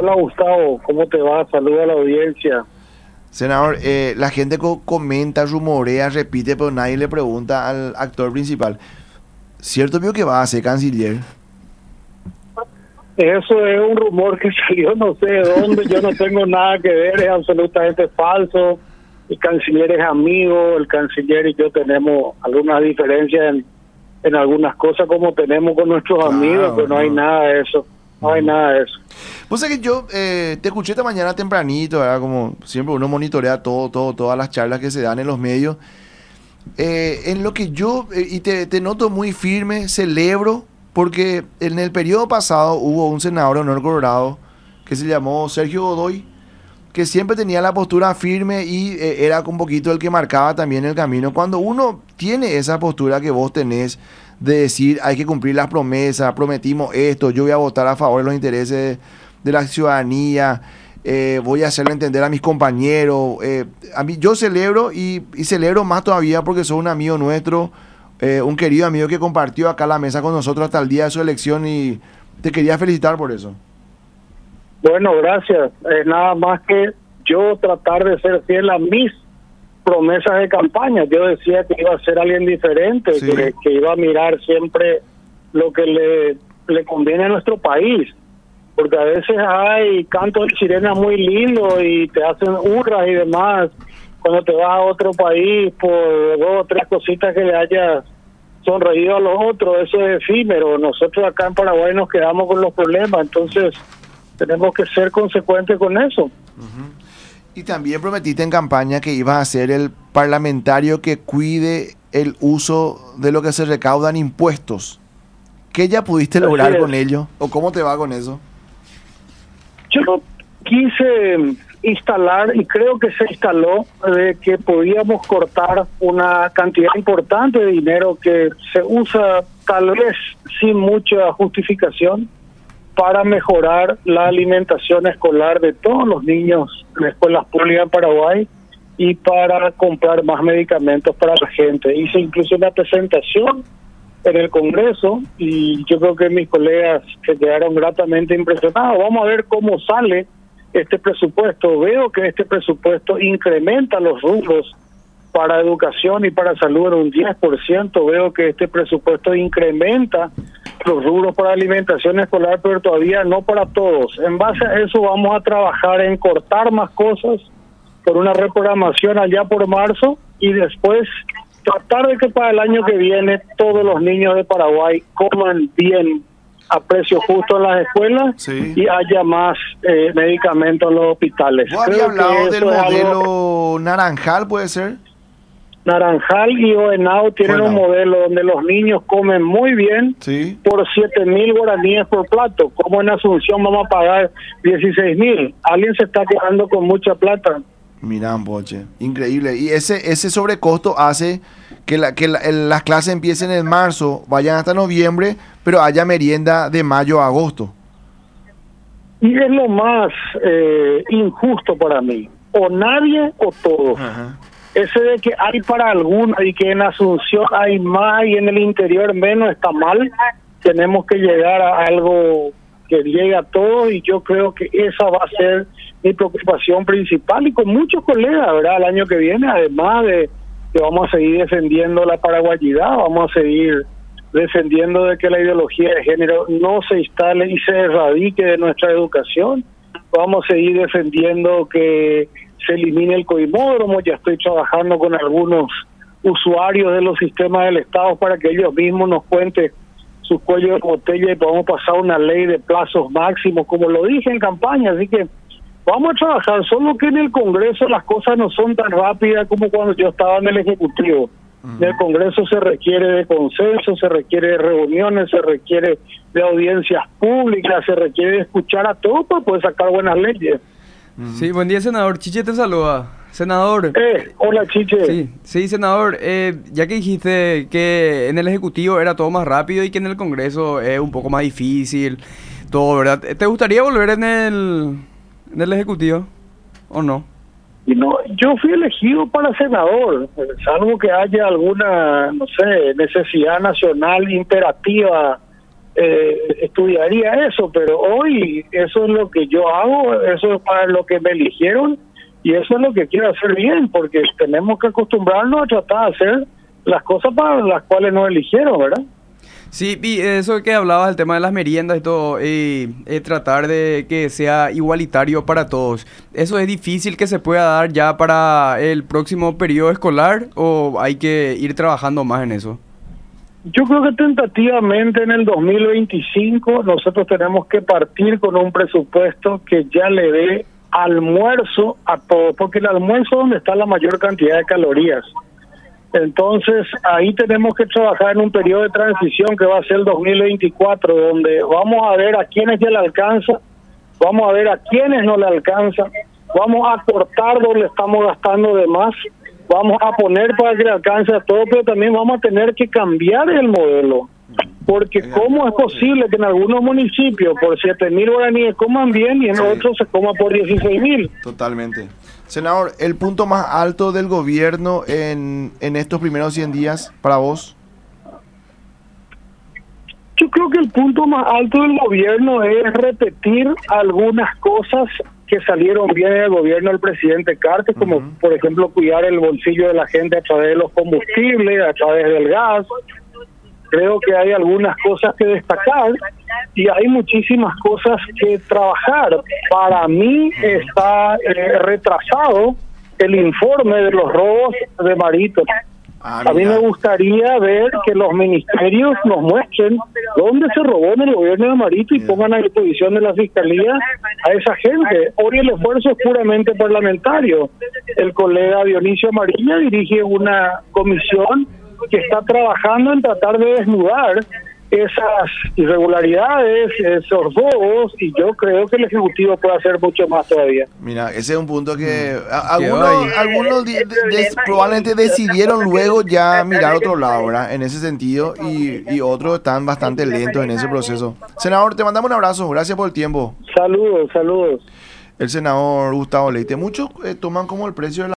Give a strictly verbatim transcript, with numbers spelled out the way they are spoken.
Hola Gustavo, ¿cómo te va? Saluda a la audiencia. Senador, eh, la gente co- comenta, rumorea, repite, pero nadie le pregunta al actor principal. ¿Cierto vio que va a ser canciller? Eso es un rumor que salió no sé de dónde, yo no tengo nada que ver, es absolutamente falso. El canciller es amigo, el canciller y yo tenemos algunas diferencias en, en algunas cosas como tenemos con nuestros Claro, amigos, pero no, no hay nada de eso, no uh-huh. hay nada de eso. Pues es que yo eh, te escuché esta mañana tempranito, ¿verdad? Como siempre uno monitorea todo, todo, todas las charlas que se dan en los medios. Eh, en lo que yo, eh, y te, te noto muy firme, celebro, porque en el periodo pasado hubo un senador de Honor Colorado que se llamó Sergio Godoy, que siempre tenía la postura firme y eh, era un poquito el que marcaba también el camino. Cuando uno tiene esa postura que vos tenés de decir hay que cumplir las promesas, prometimos esto, yo voy a votar a favor de los intereses de la ciudadanía, eh, voy a hacerlo entender a mis compañeros, eh, a mí yo celebro y, y celebro más todavía porque sos un amigo nuestro, eh, un querido amigo que compartió acá la mesa con nosotros hasta el día de su elección y te quería felicitar por eso. Bueno, gracias. Eh, nada más que yo tratar de ser fiel a mis promesas de campaña. Yo decía que iba a ser alguien diferente, sí. que, que iba a mirar siempre lo que le, le conviene a nuestro país. Porque a veces hay cantos de sirena muy lindos y te hacen hurras y demás. Cuando te vas a otro país por dos o tres cositas que le hayas sonreído a los otros, eso es efímero. Nosotros acá en Paraguay nos quedamos con los problemas, entonces tenemos que ser consecuentes con eso. Uh-huh. Y también prometiste en campaña que ibas a ser el parlamentario que cuide el uso de lo que se recaudan impuestos. ¿Qué ya pudiste lograr con ello? ¿O cómo te va con eso? Yo quise instalar, y creo que se instaló, de que podíamos cortar una cantidad importante de dinero que se usa tal vez sin mucha justificación para mejorar la alimentación escolar de todos los niños en escuelas públicas en Paraguay y para comprar más medicamentos para la gente. Hice incluso una presentación en el Congreso y yo creo que mis colegas se quedaron gratamente impresionados. Vamos a ver cómo sale este presupuesto. Veo que este presupuesto incrementa los rubros para educación y para salud en un diez por ciento. Veo que este presupuesto incrementa los rubros para alimentación escolar, pero todavía no para todos. En base a eso vamos a trabajar en cortar más cosas por una reprogramación allá por marzo y después tratar de que para el año que viene todos los niños de Paraguay coman bien a precio justo en las escuelas, sí, y haya más eh, medicamentos en los hospitales. ¿Vos habías hablado del modelo Naranjal, puede ser? Naranjal y Oenao tienen bueno. un modelo donde los niños comen muy bien, sí, por siete mil guaraníes por plato. Como en Asunción vamos a pagar dieciséis mil. Alguien se está quedando con mucha plata. Mirá, Poche, increíble. Y ese ese sobrecosto hace que, la, que la, el, las clases empiecen en marzo, vayan hasta noviembre, pero haya merienda de mayo a agosto. Y es lo más eh, injusto para mí. O nadie o todos. Ajá. Ese de que hay para algunos y que en Asunción hay más y en el interior menos está mal. Tenemos que llegar a algo que llegue a todos y yo creo que esa va a ser mi preocupación principal y con muchos colegas, ¿verdad? El año que viene, además de que vamos a seguir defendiendo la paraguayidad, vamos a seguir defendiendo de que la ideología de género no se instale y se erradique de nuestra educación. Vamos a seguir defendiendo que se elimine el coimódromo. Ya estoy trabajando con algunos usuarios de los sistemas del Estado para que ellos mismos nos cuenten sus cuellos de botella y podamos pasar una ley de plazos máximos, como lo dije en campaña. Así que vamos a trabajar, solo que en el Congreso las cosas no son tan rápidas como cuando yo estaba en el Ejecutivo. Uh-huh. En el Congreso se requiere de consenso, se requiere de reuniones, se requiere de audiencias públicas, se requiere de escuchar a todos para poder sacar buenas leyes. Uh-huh. Sí, buen día, senador. Chiche te saluda. Senador. Eh, hola, Chiche. Sí, sí, senador. Eh, ya que dijiste que en el Ejecutivo era todo más rápido y que en el Congreso es un poco más difícil, todo, ¿verdad? ¿Te gustaría volver en el... en el Ejecutivo o no? Y no, yo fui elegido para senador, salvo que haya alguna, no sé, necesidad nacional imperativa eh, estudiaría eso, pero hoy eso es lo que yo hago, eso es para lo que me eligieron y eso es lo que quiero hacer bien, porque tenemos que acostumbrarnos a tratar de hacer las cosas para las cuales nos eligieron, ¿verdad? Sí, y eso que hablabas del tema de las meriendas y todo, eh, eh, tratar de que sea igualitario para todos. ¿Eso es difícil que se pueda dar ya para el próximo periodo escolar o hay que ir trabajando más en eso? Yo creo que tentativamente en el dos mil veinticinco nosotros tenemos que partir con un presupuesto que ya le dé almuerzo a todos, porque el almuerzo es donde está la mayor cantidad de calorías. Entonces, ahí tenemos que trabajar en un periodo de transición que va a ser el dos mil veinticuatro, donde vamos a ver a quiénes ya le alcanza, vamos a ver a quiénes no le alcanza, vamos a cortar donde estamos gastando de más, vamos a poner para que le alcance a todo, pero también vamos a tener que cambiar el modelo. Porque ¿cómo es posible que en algunos municipios por siete mil guaraníes coman bien y en sí. otros se coma por dieciséis mil? Totalmente. Senador, ¿el punto más alto del gobierno en, en estos primeros cien días para vos? Yo creo que el punto más alto del gobierno es repetir algunas cosas que salieron bien en el gobierno del presidente Cartes, como uh-huh. por ejemplo cuidar el bolsillo de la gente a través de los combustibles, a través del gas. Creo que hay algunas cosas que destacar y hay muchísimas cosas que trabajar. Para mí está eh, retrasado el informe de los robos de Marito. Ah, a mí me gustaría ver que los ministerios nos muestren dónde se robó en el gobierno de Marito y mira. pongan a disposición de la Fiscalía a esa gente. Hoy el esfuerzo es puramente parlamentario. El colega Dionisio Amarilla dirige una comisión que está trabajando en tratar de desnudar esas irregularidades, esos robos, y yo creo que el Ejecutivo puede hacer mucho más todavía. Mira, ese es un punto que a, algunos, algunos de, de, de, probablemente decidieron luego ya mirar otro lado, ¿verdad? En ese sentido, y, y otros están bastante lentos en ese proceso. Senador, te mandamos un abrazo, gracias por el tiempo. Saludos, saludos. El senador Gustavo Leite. Muchos eh, toman como el precio de la